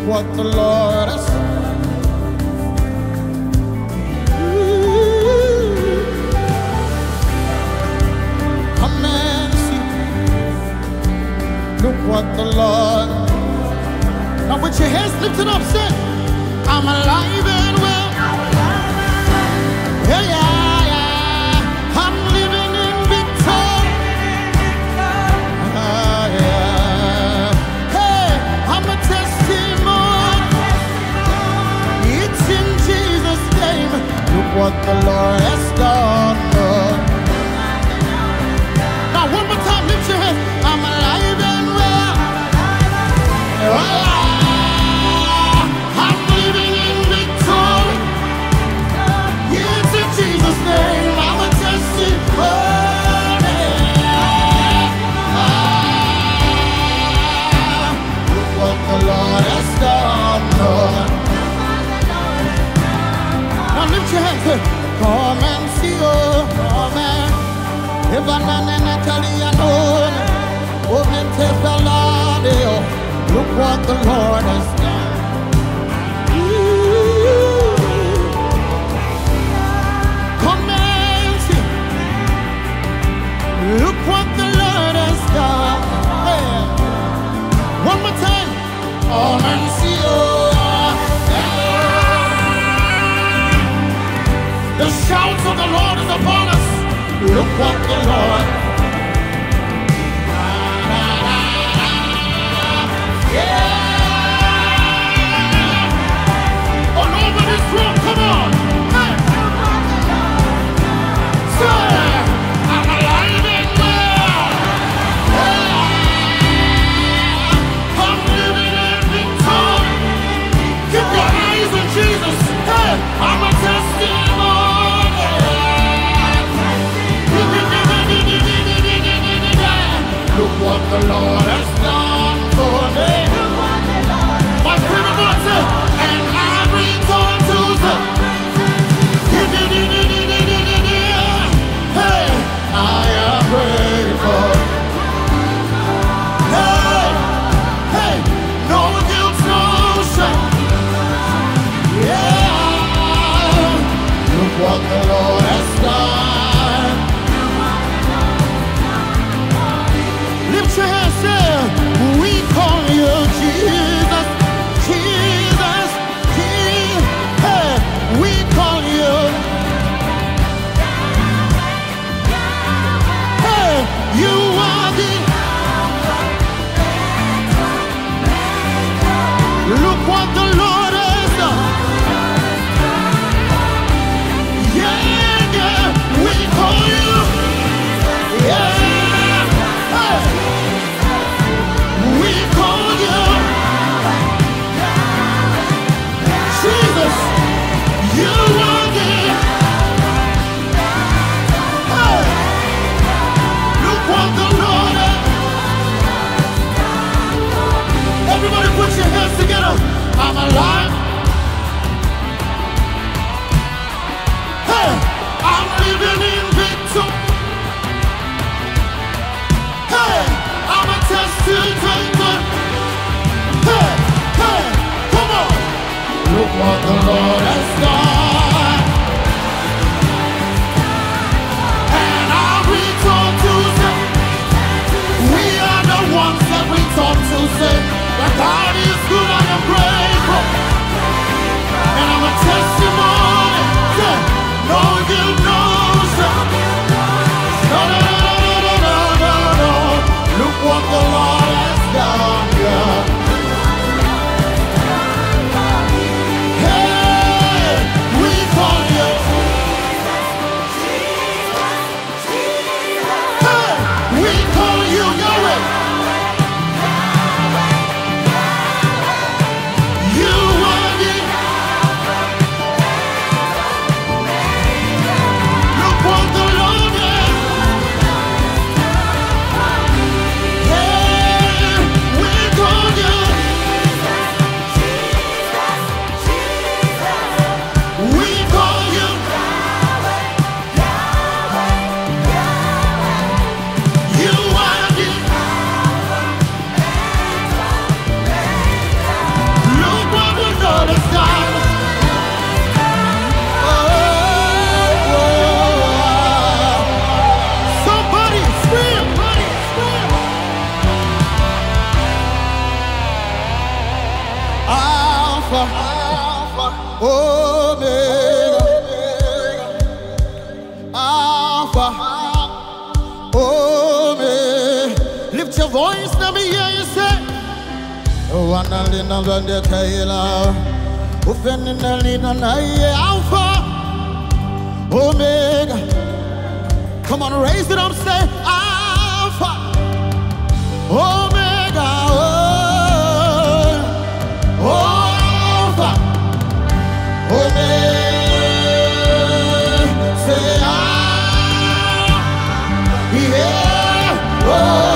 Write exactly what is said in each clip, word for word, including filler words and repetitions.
what the Lord has done. Come and see. Look what the Lord. Now with your hands lifted up, say, I'm alive and well. Yeah, yeah, yeah. I'm living in victory. Ah, yeah. Hey, I'm a testimony. It's in Jesus' name. Look what the Lord has done. Now one more time, lift your hands. I'm alive and well. Oh, yeah. Come and see, oh, come and if I'm not an Italian, oh, look what the Lord has done. Ooh. Come and see, look what the Lord has done. Yeah. One more time, come and see, oh. The shouts of the Lord is upon us. Look what the Lord. Yeah. All over this room, come on. Hey. Say, I'm alive and well. Yeah. I'm living in victory. Keep your eyes on Jesus. Hey, I'm a testimony. Look what the Lord has done for me. My favorite voice says, and I return to the. Hey, I am grateful. Hey, hey, no guilt, no shame. Yeah, look what the Lord has done. Lift your hands, say, voice, let me hear you say. Oh, one and in the Kayla. Ufen in the Lina Alpha Omega. Come on, raise it up, say Alpha Omega. Oh, Alpha Omega. Say Alpha. Yeah. Oh.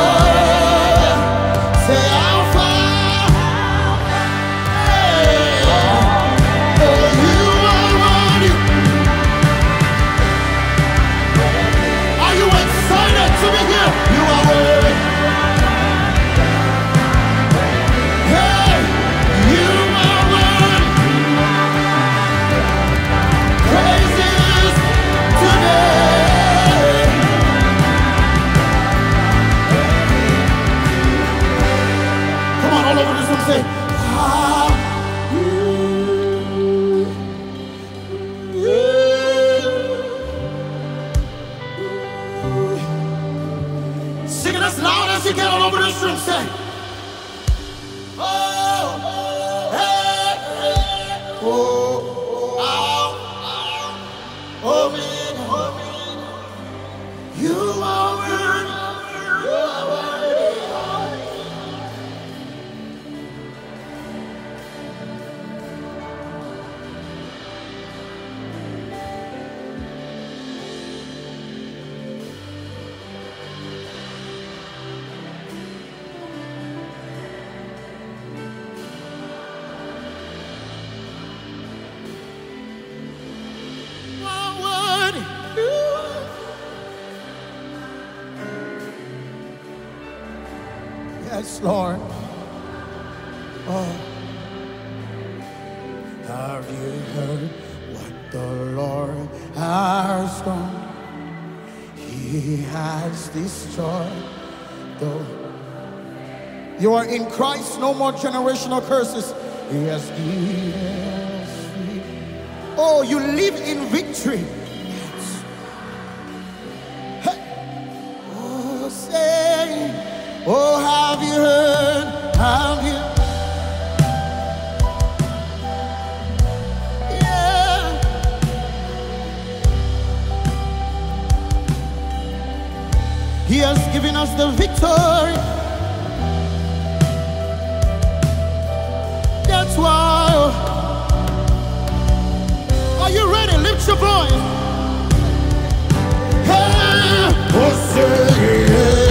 Yes, Lord. Oh. Have you heard what the Lord has done? He has destroyed the... You are in Christ, no more generational curses. He has given us free. Oh, you live in victory. Yes. Hey. Oh, say, oh, have you heard? Have you? Yeah. He has given us the victory. That's why. Are you ready? Lift your voice. Hey, oh, say, yeah.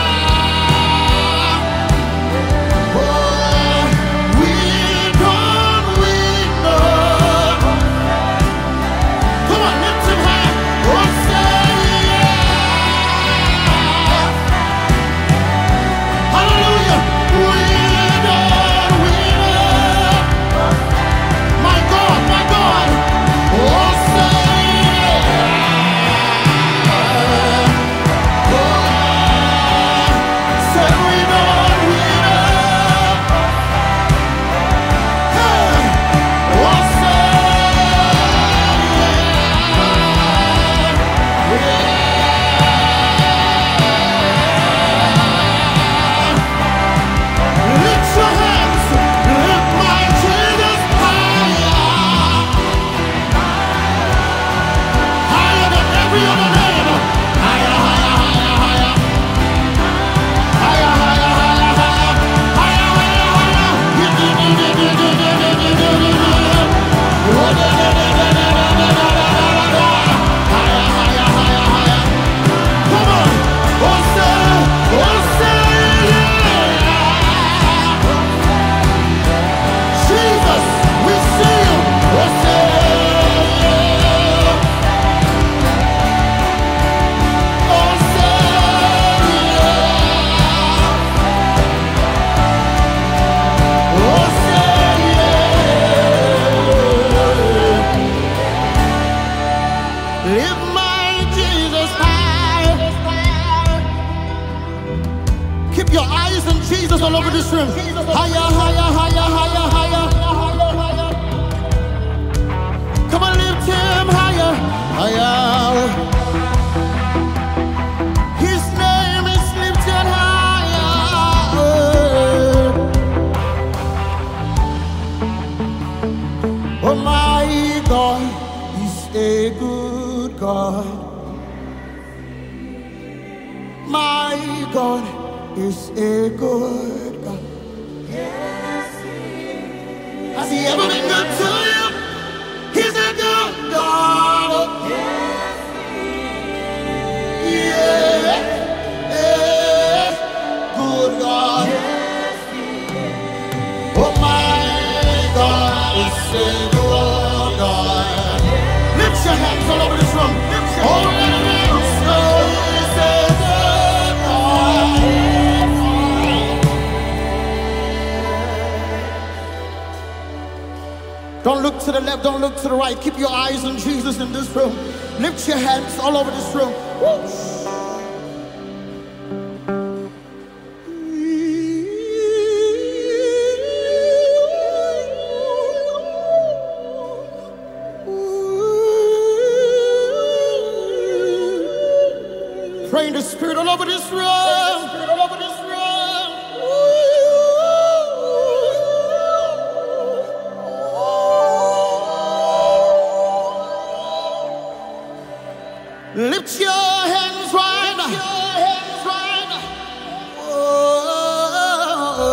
All over this room. Higher, higher, higher, higher, higher, higher, higher. Come on, lift him higher, higher. His name is lifted higher. God is a good God. Has he ever been good to you? He's a good God. Yeah, yeah, good God. Oh my God is a good God. Lift your hands all over this room. All over this room is a good God. Don't look to the left, don't look to the right. Keep your eyes on Jesus in this room. Lift your hands all over this room. Woo. Pray in the Spirit all over this room. All over this room. Lift your hands right now. Oh,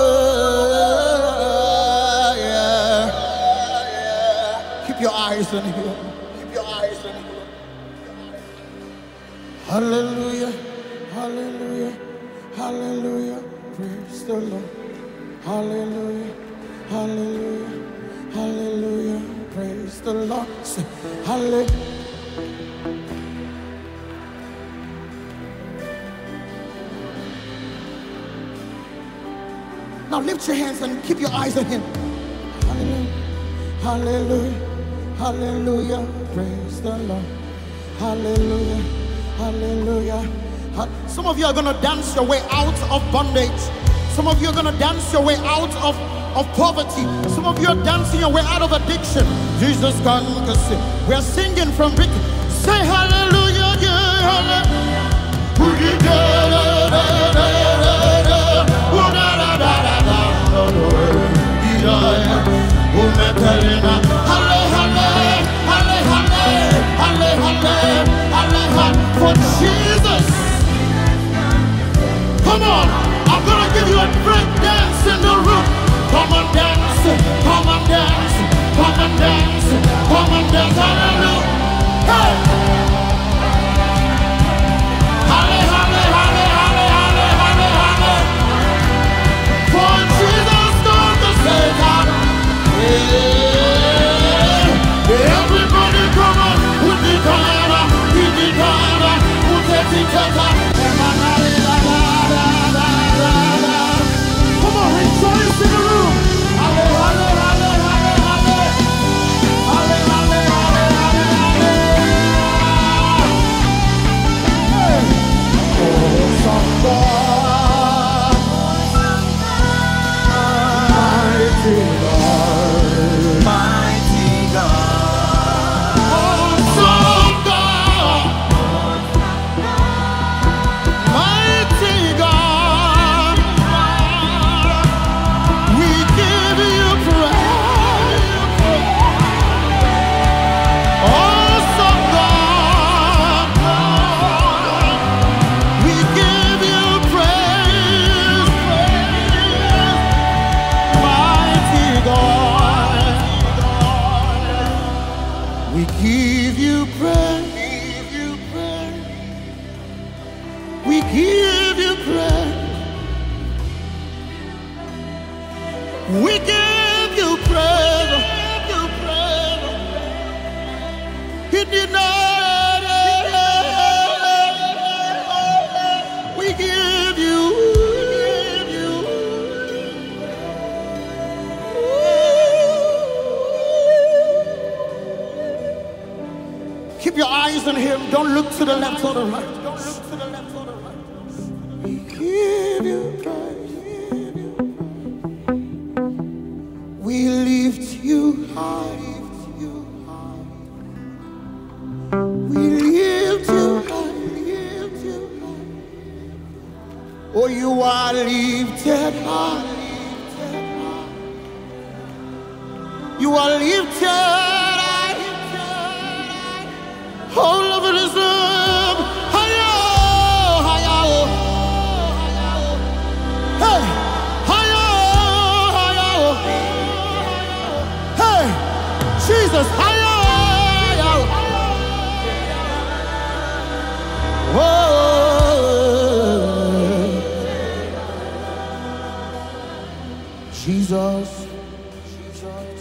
yeah. Keep your eyes on Him. Keep your eyes on Him. Hallelujah, hallelujah, hallelujah. Praise the Lord. Hallelujah, hallelujah, hallelujah. Praise the Lord. Say hallelujah. Now lift your hands and keep your eyes on Him. Hallelujah, hallelujah, hallelujah. Praise the Lord. Hallelujah, hallelujah. Some of you are going to dance your way out of bondage. Some of you are going to dance your way out of, of poverty. Some of you are dancing your way out of addiction. Jesus can sing. We are singing from Rick. Say hallelujah, yeah, hallelujah. For Jesus. Come on, I'm gonna give you a break dance in the room. Come on, dance, come on, dance, come on, dance, come on, dance. Hallelujah. Hey. Halle, halle, halle, halle, halle, halle, halle. For Jesus God the Savior. Yeah. Everybody come on, put the color, put the color, put the color. Come on, rejoice in the room. Halle, halle, halle, halle, halle. Halle, halle, halle, halle, halle. Oh, some God, mighty God, mighty God. Oh, some God, mighty God. We give you praise. Awesome God, we give you praise. Mighty God, we give you praise. We give you praise. We give you praise. He did not. We give you. Keep your eyes on Him. Don't look to the left or the right. Don't look to the left or the right. We give you praise. We lift you high. We lift you high. Oh, you are lifted high. You are lifted high. All over this room. Higher, higher. Jesus, Jesus,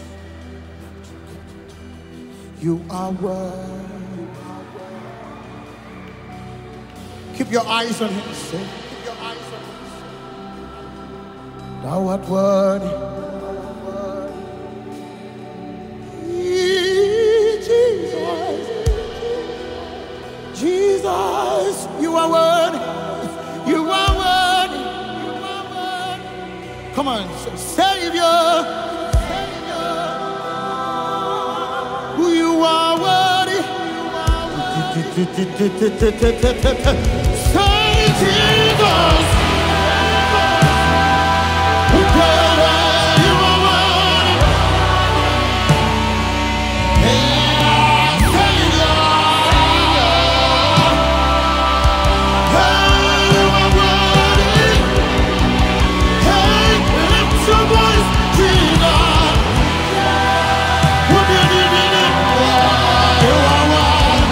you are worthy. Keep your eyes on him. Say, keep your eyes on him. Thou art worthy. Jesus, Jesus, you are worthy. You are worthy. You are worthy. Come on, say, Savior, Savior, who you are worthy. Say Jesus, who you are worthy. Hey, Savior, hey, you are worthy. Hey, lift your voice, Jesus. Who did it? You are worthy.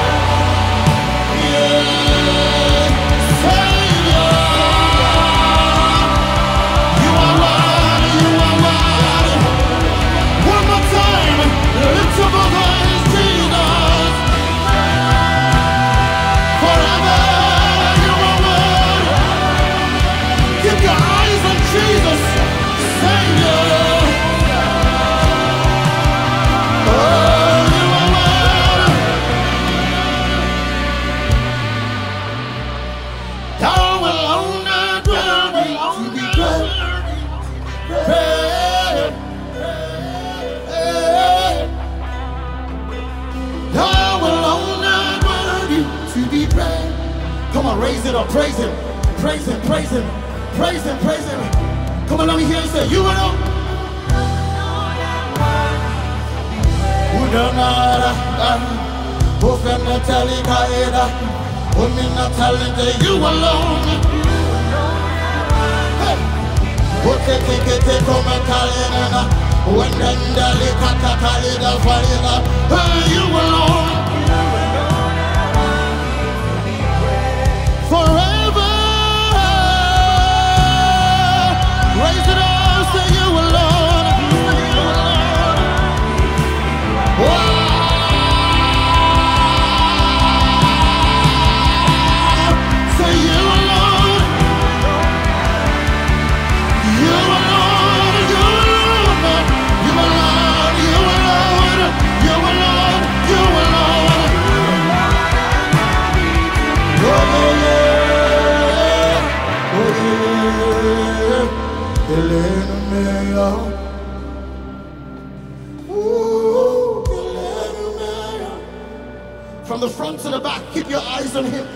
Come on, raise it up, praise him, praise him, praise him, praise him, praise him. Come on, let me hear you say, you alone. You alone. You alone. Forever, raise it up, say you alone. Wow. Say you alone. You alone, you alone, you alone, you alone, you alone, you alone. Oh, yeah, yeah. From the front to the back, keep your eyes on him.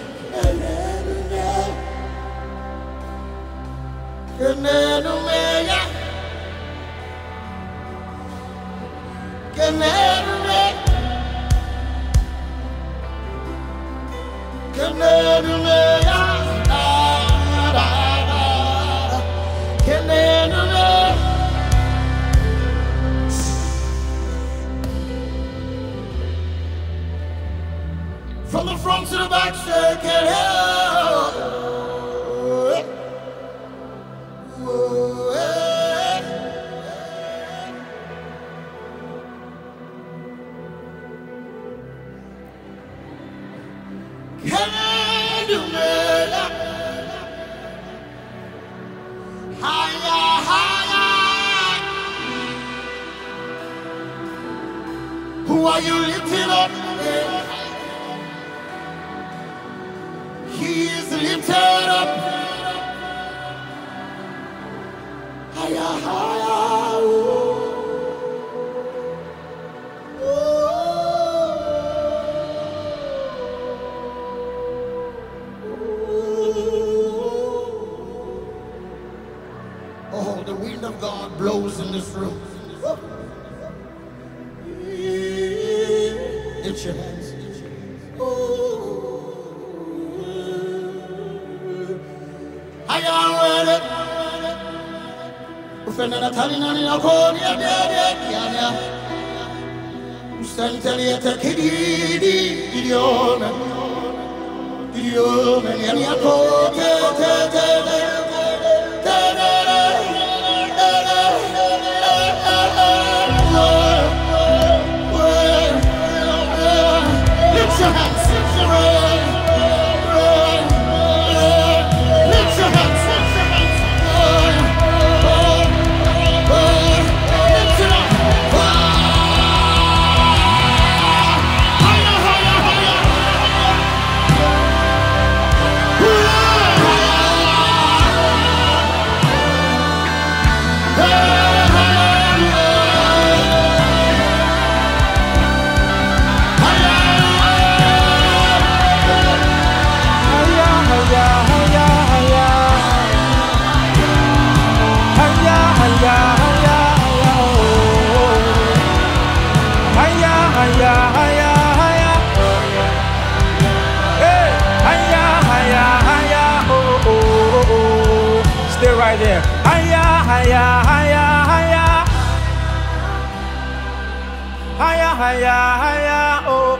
From the front to the back, say, can help. Can I do better? Higher, higher. Who are you lifting up? He is lifted up. Higher, higher. Oh, the wind of God blows in this room. It's your hands. I am ready. Ufenda na tali nani na kodi ya dede kianya. Usantali ya takidi idiome. Idiome ni yako te te te te te te te. higher, higher, higher. Higher, higher, higher, oh.